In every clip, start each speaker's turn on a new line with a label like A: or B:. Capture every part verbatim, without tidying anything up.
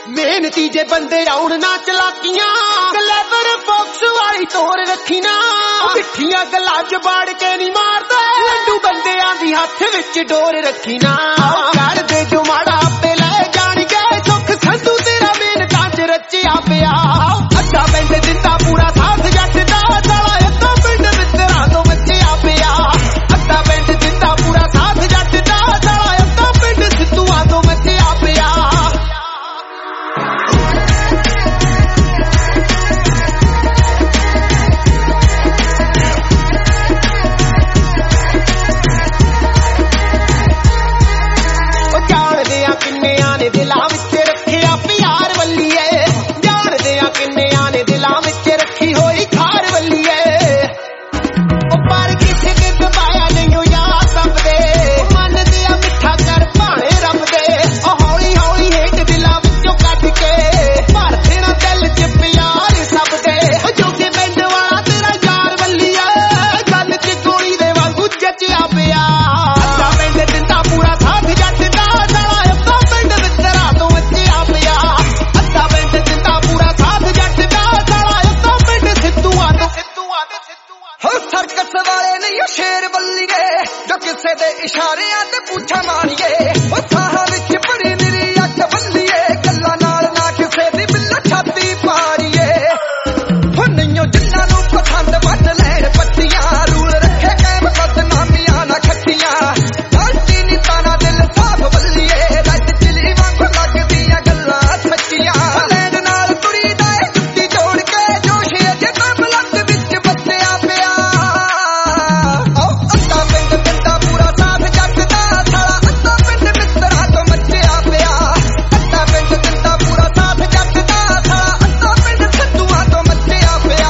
A: मेहनती जे बंदे आउण ना चलाकियां क्लेवर बॉक्स वाली तोर रखी ना मिठियां गल्लां च बाड़ के नहीं मारदे लड्डू बंदियां दी हत्थ विच डोर रखी ना कर दे जो माड़ा आपे ले जाणगे सुख संधू तेरा मेहनतां च रचिया पिया अद्धा पिंड दिंदा पूरा साथ जट दा साला अद्धा पिंड मित्तरां तो बचिया पिया अद्धा पिंड दिंदा पूरा साथ जट दा साला अद्धा पिंड सिद्धूआं तो बचिया पिया दिलां विच रखिया प्यार वल्लीए जानदे आ किन्नियां ने दिलां विच रखी होई खार वल्लीए ओ पर किथे के दबाया नहीं यार सब दे मन दिया मिठा कर भाणे रब दे ओ हौली हौली हेट दिलां विचों कढ के भर देना दिल च प्यार सब दे ओ जोगे पिंड वाला तेरा यार वल्लीए गल च गोली दे वांगू जचिया पिया अद्धा पिंड दिंदा पूरा साथ जट दा साला अद्धा पिंड मित्तरां तो बचिया पिया अद्धा पिंड दिंदा पूरा साथ जट दा साला अद्धा पिंड सिद्धूआं तो सिद्धूआं ते सिद्धूआं
B: हो सर्कस वाले नहीं शेर बल्लीए जो किसे दे इशारियां ते पूछा मारीए ओ साहां विच बड़ी निरी अख बल्लीए गल्लां नाल ना किसे दी बिल्ला छाती पारीए हो नईओ जिन्नां नूं पसंद वट लैण पट्टियां रूल रखे कैम बदनामियां ना खट्टियां गलती नी ताना दिल साफ बल्लीए रज चिली वांग लगदियां गल्लां सच्चियां लैंड नाल तुरी दा जुੱਤੀ जोड़ के जोश अजे तां बुलंद विच बचिया पिया ओ अद्धा पिंड दिंदा पूरा साथ जट दा साला अद्धा पिंड मित्तरां तो बचिया पिया अद्धा पिंड दिंदा पूरा साथ जट दा साला अद्धा पिंड सिद्धूआं तो बचिया पिया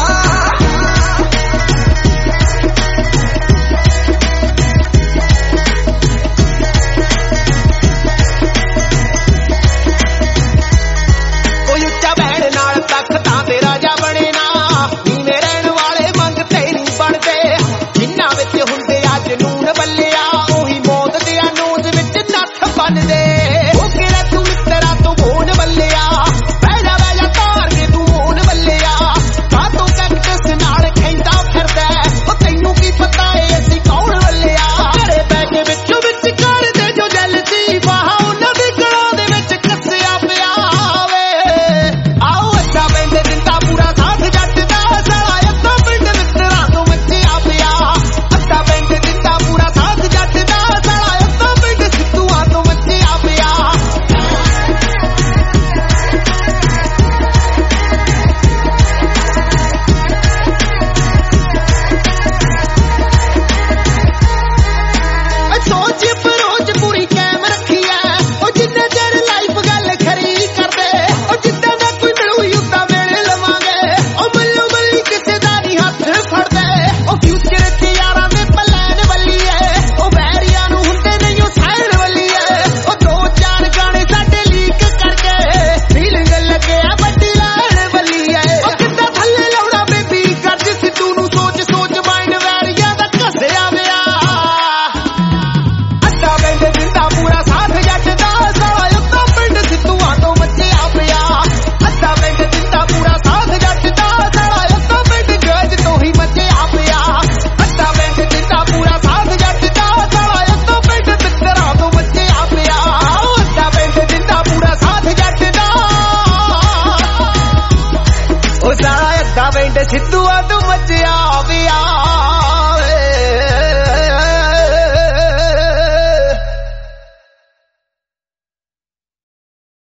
A: कोई उच्चा बहन नाल तख्तां ते राजा बने ना नीवें रहण वाले मंगते नहीं बनदे जिन्हां विच हुंदे आ जनून बल्लिया ओही मौत दियां नोज विच नੱਥ बनदे ओ किहड़ा तू मित्तरा तू मोन बल्लिया बैजा बैजा तार के तू मोन बल्लिया कातों कैक्टस नाल खैंदा फिरदा ओ तैनूं की पता ए असीं कौन बल्लिया घरे पै के विचों विच कर दे जो दिल दी वाह उन्हां दी गलां दे विच कसिया पिया वे आओ अद्धा पिंड दिंदा पूरा साथ जट दा साला अद्धा पिंड मित्तरां तो बचिया पिया अद्धा पिंड दिंदा पूरा साथ जट दा साला अद्धा पिंड सिद्धूआं तो बचिया पिया सोच बरोज पूरी कैम रखी है ओ जिन्ने चਿਰ लाइफ गल खरी करदे ओ जिद्दां दा कोई मिलू युद्धा मिल लवांगे ओ मल्लो मल्ली किसे दा नहीं हत्थ फड़दे ओ फ्यूचर च यारां दे प्लान वल्लीए ओ वैरियां नूं हुंदे नहीं ओ साइड वल्लीए ओ दो चार गाने साडे लीक करके फीलिंग लगे आ बड्डी लैण वल्लीए ओ किद्दां थल्ले लाउणा बेबी गर्ज सिद्धू नूं सोच सोच माइंड वैरियां दा घसिया विया अद्धा पिंड दिंदा पूरा साथ जट दा साला अद्धा पिंड सिद्धूआं तो बचिया पिया अद्धा पिंड दिंदा पूरा साथ जट दा साला अद्धा पिंड गज तो ही बचिया पिया अद्धा पिंड दिंदा पूरा साथ जट दा साला अद्धा पिंड मित्तरां तो बचिया पिया अद्धा पिंड दिंदा पूरा साथ जट दा ओ साला अद्धा पिंड सिद्धूआं तो बचिया पिया